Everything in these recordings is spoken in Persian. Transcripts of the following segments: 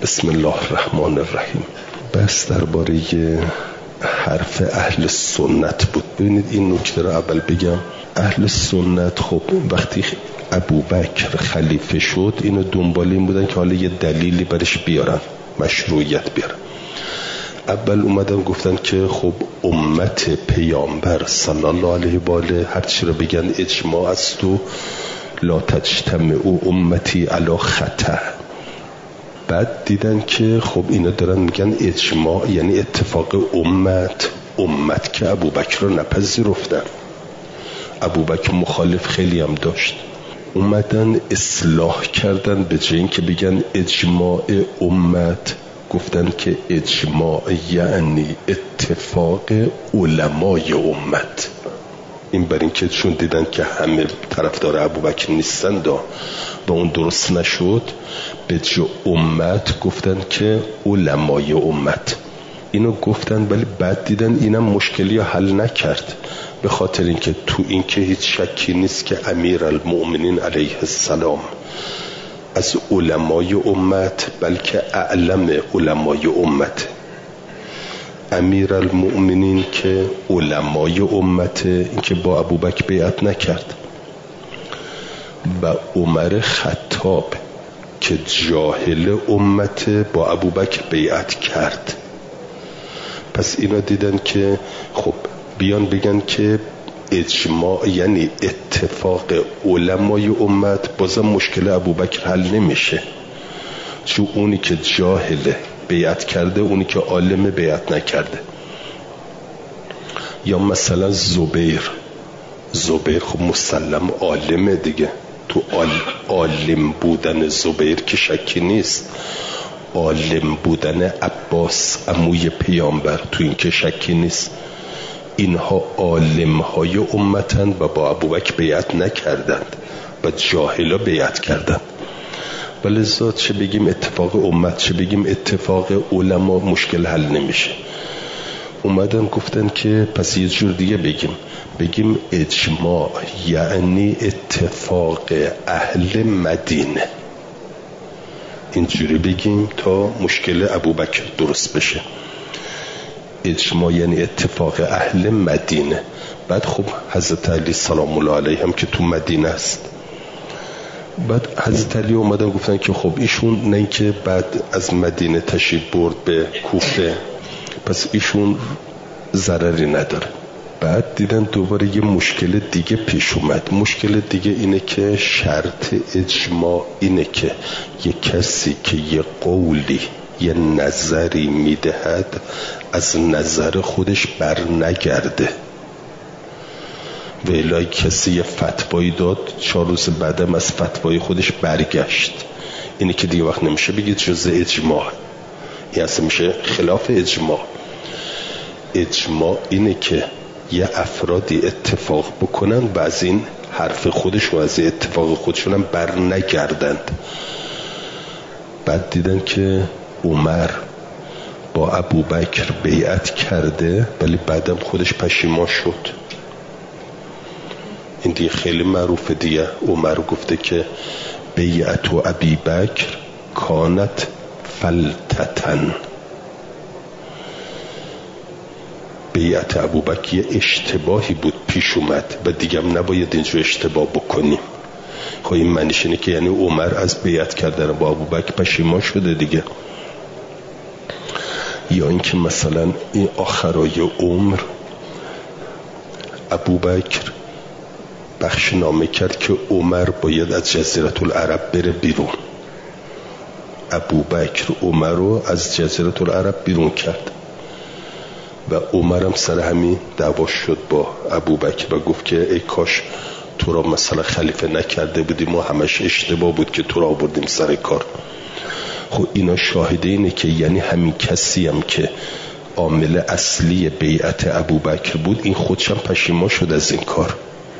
بسم الله الرحمن الرحیم. بس درباره حرف اهل سنت بود. ببینید این نکته رو اول بگم. اهل سنت خب وقتی ابوبکر خلیفه شد اینو دنبال این بودن که حالا یه دلیلی برش بیارن، مشروعیت بیارن. اول اومدن گفتن که خب امت پیامبر صلی الله علیه و آله هر چی رو بگن اجماع است و لا تجتمع امتی علی خطا. بعد دیدن که خب اینا دارن میگن اجماع یعنی اتفاق امت که ابوبکر رو نپذیرفتن. ابوبکر مخالف خیلی هم داشت. اومدن اصلاح کردن، به جای اینکه بگن اجماع امت گفتن که اجماع یعنی اتفاق علمای امت. این بر این که چون دیدن که همه طرفدار ابوبکر نیستن و اون درست نشد، به جای امت گفتن که علمای امت. اینو گفتن ولی بعد دیدن اینم مشکلی رو حل نکرد، به خاطر اینکه تو این که هیچ شکی نیست که امیرالمؤمنین علیه السلام از علمای امت بلکه اعلم علمای امت. امیرالمؤمنین که علمای امت، این که با ابوبکر بیعت نکرد، و عمر خطاب که جاهل امت با ابوبکر بیعت کرد. پس اینا دیدن که خب بیان بگن که اجماع یعنی اتفاق علمای امت، بازم مشکل ابوبکر حل نمیشه، چون اونی که جاهله بیعت کرده، اونی که عالم بیعت نکرده. یا مثلا زبیر خب مسلم عالمه دیگه، تو عالم بودن زبیر که شکی نیست، عالم بودن عباس عموی پیامبر تو این که شکی نیست. اینها عالم های امتن و با ابوبکر بیعت نکردند و جاهلا بیعت کردند. ولذا چه بگیم اتفاق امت چه بگیم اتفاق علما مشکل حل نمیشه. اومدن گفتن که پس یه جور دیگه بگیم اجماع یعنی اتفاق اهل مدینه. اینجوری بگیم تا مشکل ابوبکر درست بشه. اجماع یعنی اتفاق اهل مدینه. بعد خب حضرت علی سلام الله علیه هم که تو مدینه است. بعد حضرت علی اومدن گفتن که خب ایشون نه اینکه بعد از مدینه تشریف برد به کوفه، پس ایشون ضرری نداره. بعد دیدن دوباره یه مشکل دیگه پیش اومد. مشکل دیگه اینه که شرط اجماع اینه که یه کسی که یه قولی یه نظری میدهد از نظر خودش بر نگرده. ولی کسی یه فتوایی داد 4 روز بعدم از فتوای خودش برگشت، اینه که دیگه وقت نمیشه بگید جزء اجماع، این اصلا میشه خلاف اجماع. اجماع اینه که یه افرادی اتفاق بکنن و از این حرف خودشون از این اتفاق خودشون هم بر نگردند. بعد دیدن که عمر با ابوبکر بیعت کرده ولی بعدم خودش پشیمان شد. این دیگه خیلی معروفه دیگه. عمر گفته که بیعت و ابوبکر کانت فلتتن، بیعت ابوبکر یه اشتباهی بود پیش اومد و دیگه هم نباید اینجور اشتباه بکنیم. خب این معنیش اینه که یعنی عمر از بیعت کردن با ابوبکر پشیمان شده دیگه. یا اینکه مثلا این آخرای عمر ابوبکر بخشنامه کرد که عمر باید از جزیره العرب بره بیرون. ابوبکر عمر رو از جزیره العرب بیرون کرد و عمر هم سر همین دعوا شد با ابوبکر و گفت که ای کاش تو را مثلا خلیفه نکرده بودیم و همش اشتباه بود که تو را آوردیم سر کار. خب اینا شاهده اینه که یعنی همین کسی هم که عامل اصلی بیعت ابوبکر بود این خودش هم پشیمان شد از این کار.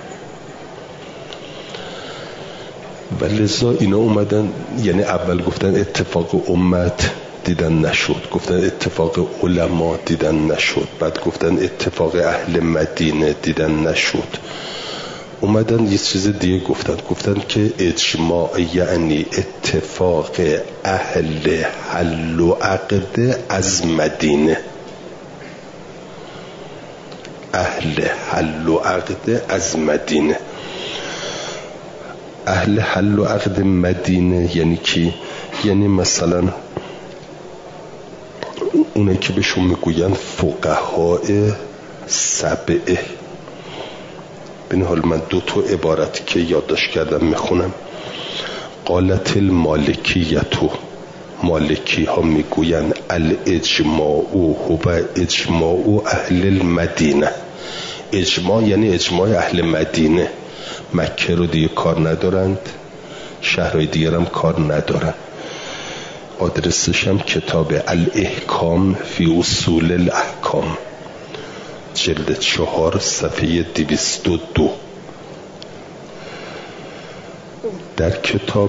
ولذا اینا اومدن یعنی اول گفتن اتفاق امت، دیدن نشد. گفتن اتفاق علما، دیدن نشد. بعد گفتن اتفاق اهل مدینه، دیدن نشد. اومدن یه چیز دیگه گفتن که اجماع یعنی اتفاق اهل حل و عقد از مدینه. اهل حل و عقد از مدینه. اهل حل و عقد مدینه یعنی کی؟ یعنی مثلا اونه که بهشون میگوین فقهای سبعه. ببین حال من 2 عبارتی که یادداشت کردم میخونم. قالت المالکیتو، مالکی ها میگوین الاجماع هو اجماع اهل المدینه. اجماع یعنی اجماع اهل مدینه. مکه رو دیگه کار ندارند، شهرهای دیگر هم کار ندارن. آدرسش هم کتاب الاحکام فی اصول الاحکام، جلد 4 صفحه 202. در کتاب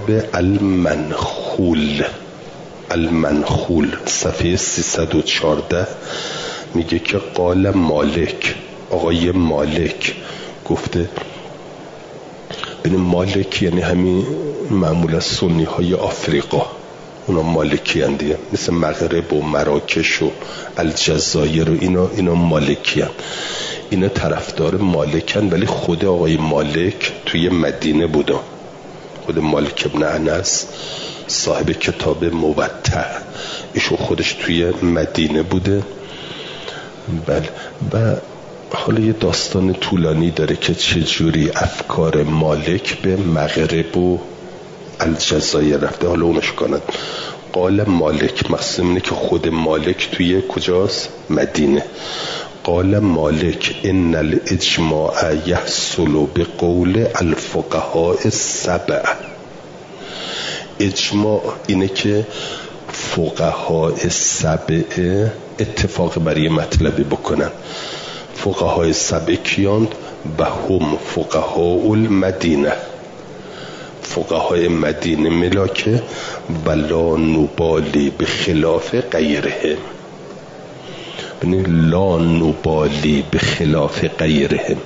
المنخول صفحه 314 میگه که قال مالک، آقای مالک گفته. ببین مالک یعنی همین معمولا سنی های آفریقا، اونا مالکی هن دیگه، مثل مغرب و مراکش و الجزایر و اینا مالکی هن. اینا طرفدار مالکن، ولی خود آقای مالک توی مدینه بودن. خود مالک ابن انس صاحب کتاب موطأ، ایشون خودش توی مدینه بوده. بله. و حالا یه داستان طولانی داره که چجوری افکار مالک به مغرب و الجزایر رفته. حالا اونش کند. قال مالک مقصود اینه که خود مالک توی کجاست؟ مدینه. قال مالک ان الاجماع یحصل بقول الفقهاء السبع. اجماع اینه که فقهای سبع اتفاق برای مطلبی بکنن. فقهای سبع کیان؟ و هم فقهاء المدینه، فقهای مدینه ملاکه. ولا نبالی به خلاف غیرهم، یعنی لا نبالی به خلاف غیرهم.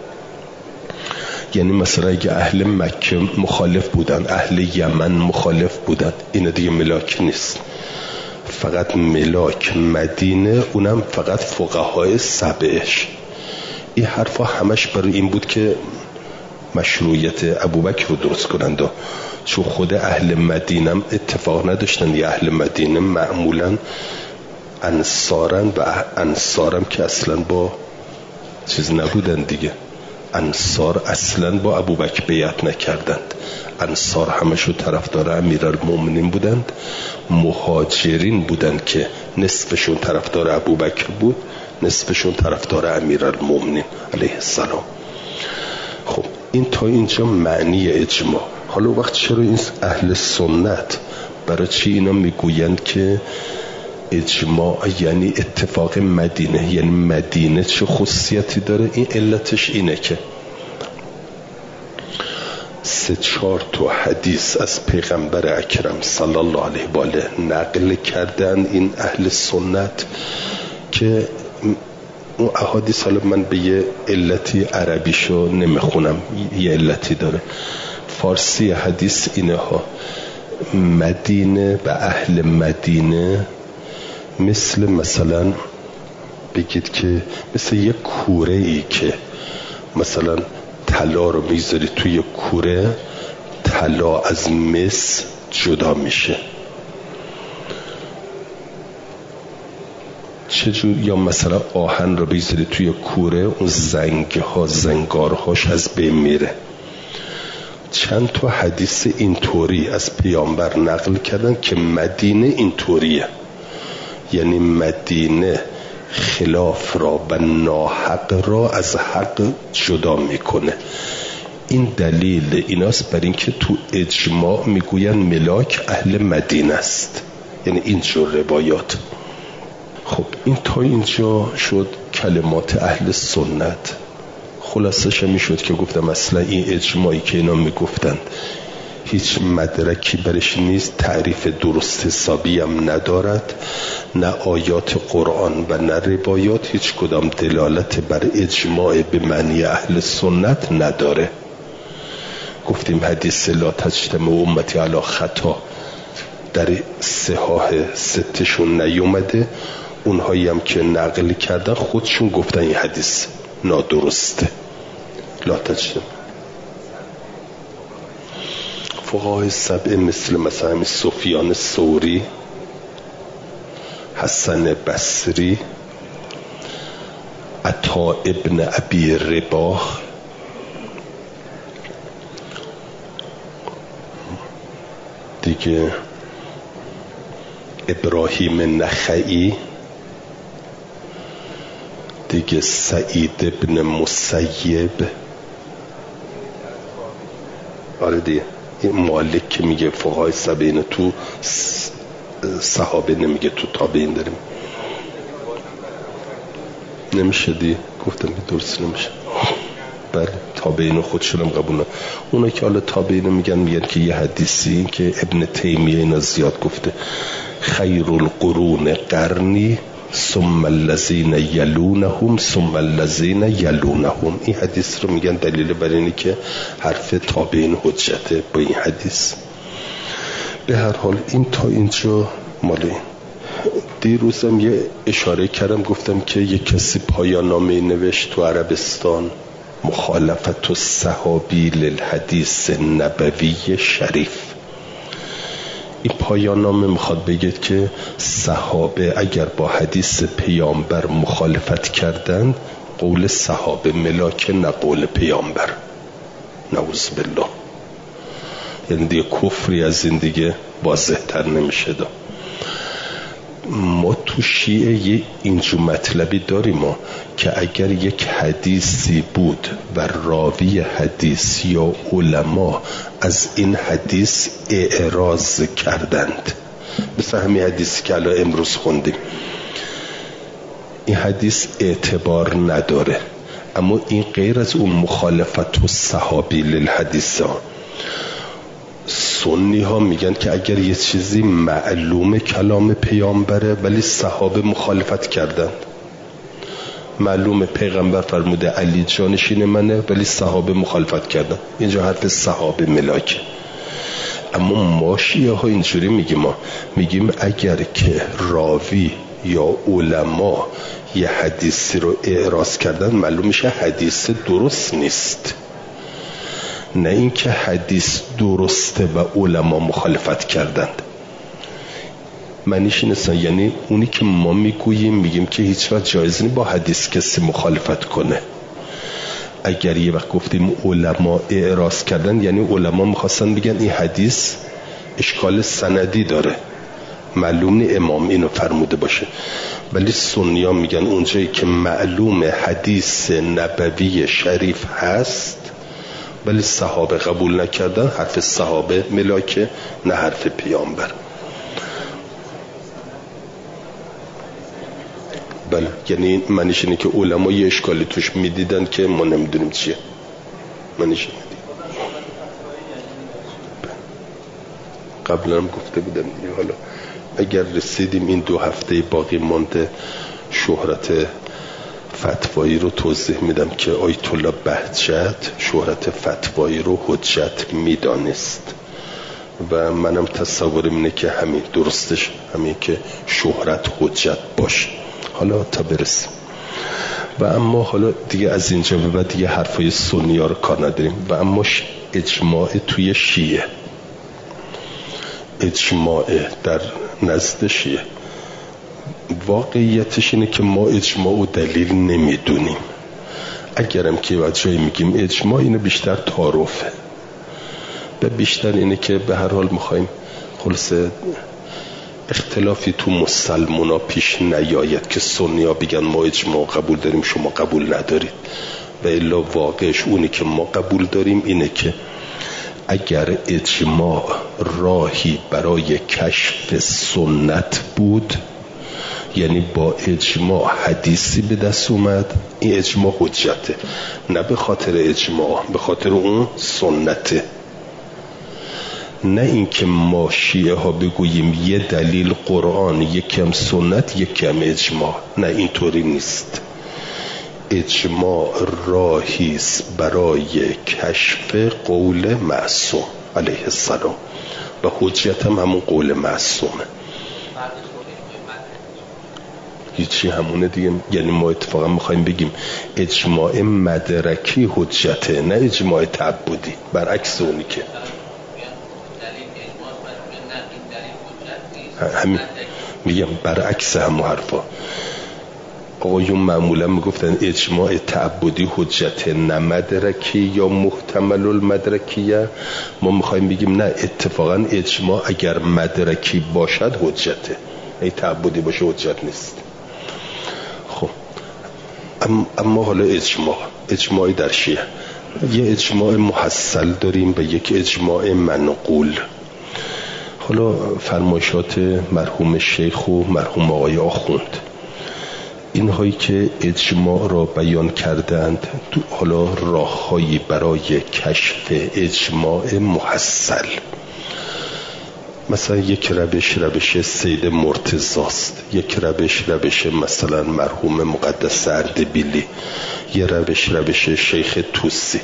یعنی مثلا اگه اهل مکه مخالف بودن، اهل یمن مخالف بودن، اینا دیگه ملاک نیست. فقط ملاک مدینه، اونم فقط فقهای سبعش. این حرفا همش برای این بود که مشروعیت ابوبکر رو درست کنند، چون خود اهل مدینه هم اتفاق نداشتن. یا اهل مدینه معمولا انصارن و انصارم که اصلا با چیز نبودن دیگه. انصار اصلا با ابوبکر بیعت نکردند. انصار همشو طرفدار امیرالمومنین بودند. مهاجرین بودند که نصفشون طرفدار ابوبکر بود، نصفشون طرفدار امیرالمومنین علیه السلام. خب این تا اینجا معنی اجماع. حالا وقت چرا این اهل سنت برای چی اینا میگویند که اجماع یعنی اتفاق مدینه؟ یعنی مدینه چه خصوصیتی داره؟ این علتش اینه که 3-4 حدیث از پیغمبر اکرم صلی الله علیه و آله نقل کردن این اهل سنت که اون احادیث، حالا من به یه علتی عربیشو نمیخونم، یه علتی داره. فارسی حدیث اینه ها: مدینه و اهل مدینه مثلا بگید که مثل یه کوره ای که مثلا طلا رو میذاری توی کوره، طلا از مس جدا میشه. چجور؟ یا مثلا آهن رو بذاری توی کوره، اون زنگارهاش از بین میره. چند تا حدیث اینطوری از پیامبر نقل کردن که مدینه اینطوریه. یعنی مدینه خلاف را و ناحق را از حق جدا میکنه. این دلیل ایناست بر اینکه تو اجماع میگوین ملاک اهل مدینه است. یعنی اینجور روایات. خب این تا اینجا شد کلمات اهل سنت. خلاصش میشد که گفتم اصلا این اجماعی که اینا میگفتند هیچ مدرکی برش نیست، تعریف درست حسابی هم ندارد، نه آیات قرآن و نه روایات هیچ کدام دلالت بر اجماع به معنی اهل سنت نداره. گفتیم حدیث لا تجتمع امتی علی خطا در صحاح ستشون نیومده، اونهایی هم که نقل کردن خودشون گفتن این حدیث نادرسته. لا تجتمع. فقهای سبع مثل سفیان ثوری، حسن بصری، عطا ابن ابی رباح، دیگه ابراهیم نخعی، دیگه سعید ابن مسیب. آره دیگه این مالک که میگه فقهای سبعین تو صحابه نمیگه تو تابعین داریم، نمیشه دی گفتم که درست نمیشه. بله تابعین خودشون هم قبول نه. اونا که حالا تابعین میگن که یه حدیثی که ابن تیمیه اینا زیاد گفته، خیر القرون قرنی ثم الذین یلونهم ثم الذین یلونهم. این حدیث رو میگن دلیل بر اینه که حرف تابعین حجته با این حدیث. به هر حال این تا اینجا مالی. دیروزم یه اشاره کردم، گفتم که یه کسی پایان نامه نوشت تو عربستان، مخالفت الصحابی للحدیث نبوی شریف. این پایان نامه میخواد بگه که صحابه اگر با حدیث پیامبر مخالفت کردند، قول صحابه ملاک نه قول پیامبر. نعوذ بالله. یعنی دیگه کفری از این دیگه واضح تر نمیشه دا. ما تو شیعه اینجور مطلبی داریم ما که اگر یک حدیثی بود و راوی حدیث یا علما از این حدیث اعراض کردند، مثل همین حدیثی که الان امروز خوندیم، این حدیث اعتبار نداره، اما این غیر از اون مخالفت و صحابی للحدیث ها. سنی ها میگن که اگر یه چیزی معلوم کلام پیامبره ولی صحابه مخالفت کردن، معلوم پیغمبر فرموده علی جانشین منه ولی صحابه مخالفت کردن، اینجا حرف صحابه ملاکه. اما ما شیعه ها اینجوری میگیم اگر که راوی یا علما یه حدیثی رو اعراض کردن، معلوم میشه حدیث درست نیست، نه اینکه حدیث درسته و علما مخالفت کردند. معنیش نیست، یعنی اونی که ما میگیم که هیچ وقت جایز نیست با حدیث کسی مخالفت کنه. اگر یه وقت گفتیم علما اعراض کردن، یعنی علما میخواستن بگن این حدیث اشکال سندی داره، معلوم نی امام اینو فرموده باشه. ولی سنی ها میگن اونجایی که معلوم حدیث نبوی شریف هست ولی صحابه قبول نکردن، حرف صحابه ملاکه نه حرف پیامبر. بله، یعنی معنیش اینه که علما یه اشکالی توش میدیدن که ما نمیدونیم چیه. معنیش اینه. قبلا هم گفته بودم دیگه. حالا اگر رسیدیم این 2 هفته باقی مانده، شهرت فتوایی رو توضیح میدم که آیت الله بهجت شهرت فتوایی رو حجت میدانست و منم تصورم اینه که همین درستش همین که شهرت حجت باشه. حالا تا برسیم. و اما حالا دیگه از اینجا به بعد دیگه حرفای سنی ها رو کار نداریم. و اما اجماع توی شیعه، اجماع در نزد شیعه، واقعیتش اینه که ما اجماع و دلیل نمیدونیم. اگرم که وجهی میگیم اجماع، اینه بیشتر تعارفه و بیشتر اینه که به هر حال میخوایم خلاصه اختلافی تو مسلمونا پیش نیاید که سنی ها بگن ما اجماع قبول داریم شما قبول ندارید. و الا واقعش اونی که ما قبول داریم اینه که اگر اجماع راهی برای کشف سنت بود، یعنی با اجماع حدیثی به دست اومد، این اجماع حجته، نه به خاطر اجماع، به خاطر اون سنته. نه اینکه ما شیعه ها بگوییم یه دلیل قرآن، یکم سنت، یکم اجماع. نه، اینطوری نیست. اجماع راهیست برای کشف قول معصوم علیه السلام و حجت هم همون قول معصومه. هیچی همونه دیگه. یعنی ما اتفاقا میخوایم بگیم اجماع مدرکی حجته، نه اجماع تعبدی، برعکس اونی که همین میگم، برعکس همون حرفا. آقایون معمولا میگفتن اجماع تعبدی حجته، نه مدرکی یا محتمل المدرکیه. ما میخوایم بگیم نه، اتفاقا اجماع اگر مدرکی باشد حجته، ای تعبدی باشه حجت نیست. خب اما حالا اجماعی در شیعه یه اجماع محصل داریم و یک اجماع منقول. حالا فرمایشات مرحوم شیخ و مرحوم آقای آخوند، اینهایی که اجماع را بیان کردند، حالا راههایی برای کشف اجماع محصل. مثلا یک روش سید مرتضاست، یک روش مثلا مرحوم مقدس اردبیلی، یه روش شیخ توسی.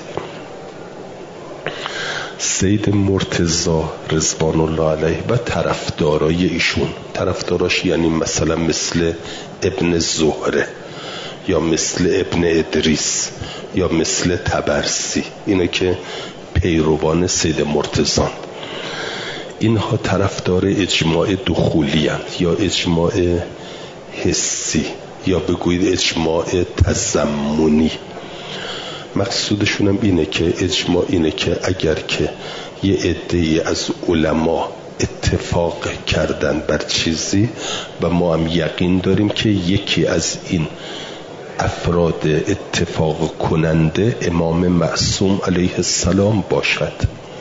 سید مرتضی رضوان الله علیه و طرفدارای ایشون، طرفداراش یعنی مثلا مثل ابن زهره یا مثل ابن ادریس یا مثل طبرسی، اینا که پیروان سید مرتضی، اینها طرفدار اجماع دخولی هستند یا اجماع حسی یا بگویید اجماع تضمنی. مقصودشون هم اینه که اجماع اینه که اگر که یه عده‌ای از علما اتفاق کردن بر چیزی و ما هم یقین داریم که یکی از این افراد اتفاق کننده امام معصوم علیه السلام باشد.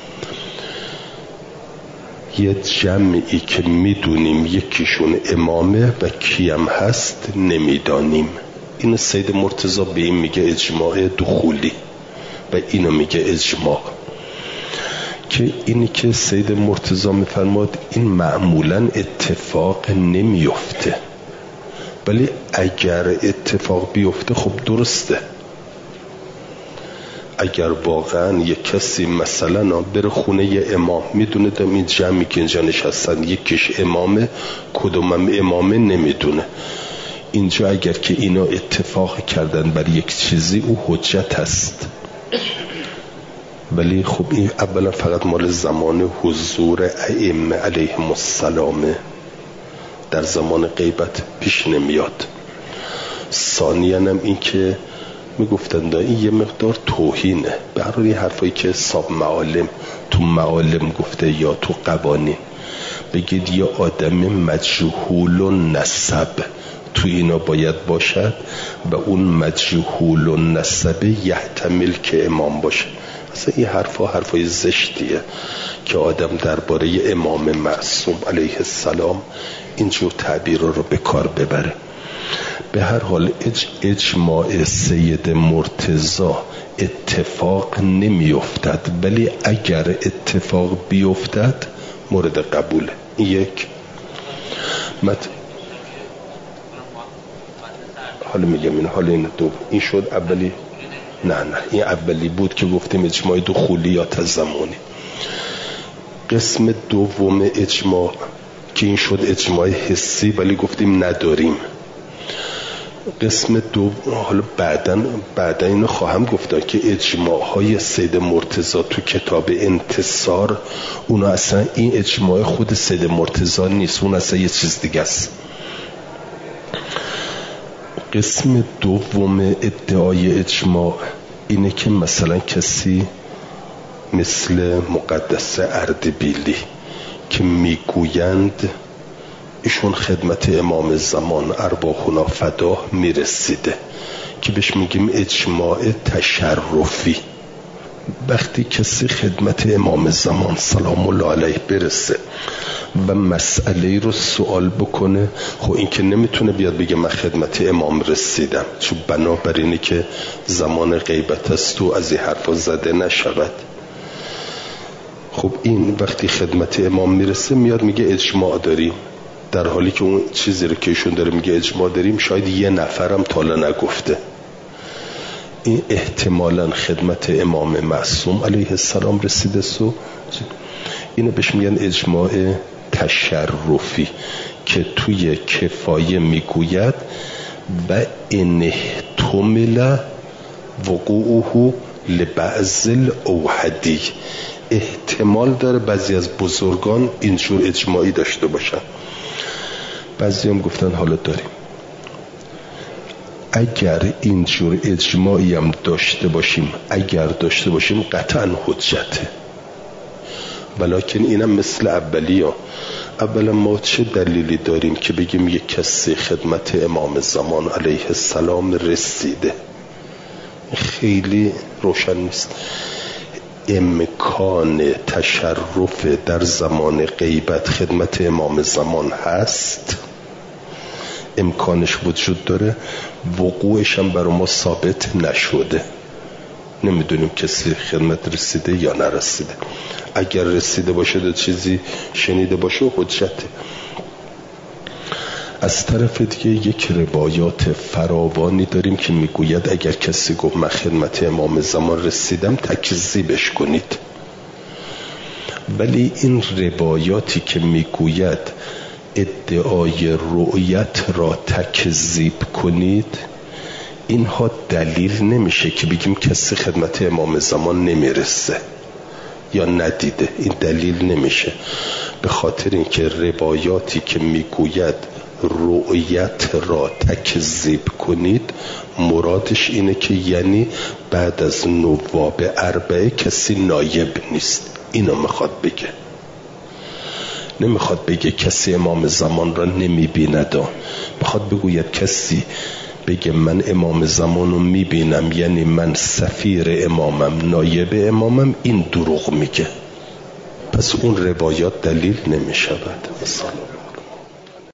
یه جمعی که میدونیم یکیشون امامه و کیم هست نمیدانیم. این سید مرتضی به این میگه اجماع دخولی و اینو میگه اجماع. که اینی که سید مرتضی میفرماد این معمولا اتفاق نمیفته، ولی اگر اتفاق بیفته خب درسته. اگر واقعا یک کسی مثلا بره خونه یه امام، میدونه دم این جمعی که اینجا نشستن یکیش امامه، کدومم امامه نمیدونه، اینجا اگر که اینا اتفاق کردن بر یک چیزی او حجت هست. ولی خب این اولا فقط مال زمان حضور ائمه علیهم السلام، در زمان غیبت پیش نمیاد. ثانیاً هم این که میگفتن این یه مقدار توهینه، برای حرفایی که صاحب معالم تو معالم گفته یا تو قوانین، بگید یه آدم مجهول و نسب تو اینا باید باشد و اون مجهول و نسب یحتمل که امام باشه. اصلا این حرفای زشتیه که آدم درباره امام معصوم علیه السلام اینجور تعبیر رو به کار ببره. به هر حال اجماع سید مرتضی اتفاق نمی افتد، ولی اگر اتفاق بیفتد مورد قبوله. یک حالا میگم این حالا این دو این شد اولی. نه این اولی بود که گفتیم اجماع دخولی یا تضمنی. قسم دوم اجماع که این شد اجماع حسی، ولی گفتیم نداریم. قسم دو حالا بعدا اینو خواهم گفتن که اجماع های سید مرتضی تو کتاب انتصار، اونا اصلا این اجماع خود سید مرتضی نیست، اون اصلا یه چیز دیگه است. قسم دوم ادعای اجماع اینه که مثلا کسی مثل مقدس اردبیلی که میگویند ایشون خدمت امام زمان ارواحنا فداه میرسیده، که بهش میگیم اجماع تشرفی. وقتی کسی خدمت امام زمان سلام الله علیه برسه و مسئله رو سوال بکنه، خب این که نمیتونه بیاد بگه من خدمت امام رسیدم، چون بنابراینه که زمان غیبت است و از این حرفا زده نشود. خب این وقتی خدمت امام میرسه میاد میگه اجماع داریم، در حالی که اون چیزی رو که ایشون داره میگه اجماع داریم شاید یه نفرم تا حالا نگفته. این احتمالاً خدمت امام معصوم علیه السلام رسیده. اینو بهش میگن اجماع تشرفی که توی کفایه میگوید و ان احتمل وقوعه لبعض الاوحدی، احتمال داره بعضی از بزرگان اینجور اجماعی داشته باشن. بعضی هم گفتن حالا داریم. اگر اینجور اجماعی هم داشته باشیم قطعا حجته. ولیکن اینم مثل اولا ما چه دلیلی داریم که بگیم یک کسی خدمت امام زمان علیه السلام رسیده؟ خیلی روشن نیست. امکان تشرف در زمان غیبت خدمت امام زمان هست، امکانش وجود داره، وقوعش هم برای ما ثابت نشده، نمیدونیم کسی خدمت رسیده یا نرسیده. اگر رسیده باشه و چیزی شنیده باشه حجته. از طرف دیگه یک روایات فراوانی داریم که میگوید اگر کسی گفت من خدمت امام زمان رسیدم تکذیبش کنید. ولی این روایاتی که میگوید ادعای رؤیت را تکذیب کنید، اینها دلیل نمیشه که بگیم کسی خدمت امام زمان نمیرسه یا ندیده. این دلیل نمیشه، به خاطر اینکه روایاتی که میگوید رؤیت را تکذیب کنید مرادش اینه که یعنی بعد از نواب اربعه کسی نایب نیست. اینو میخواد بگه، نمیخواد بگه کسی امام زمان را نمیبیند، میخواد بگوید کسی بگه من امام زمان رو میبینم یعنی من سفیر امامم، نایب امامم، این دروغ میگه. پس اون روایات دلیل نمیشود.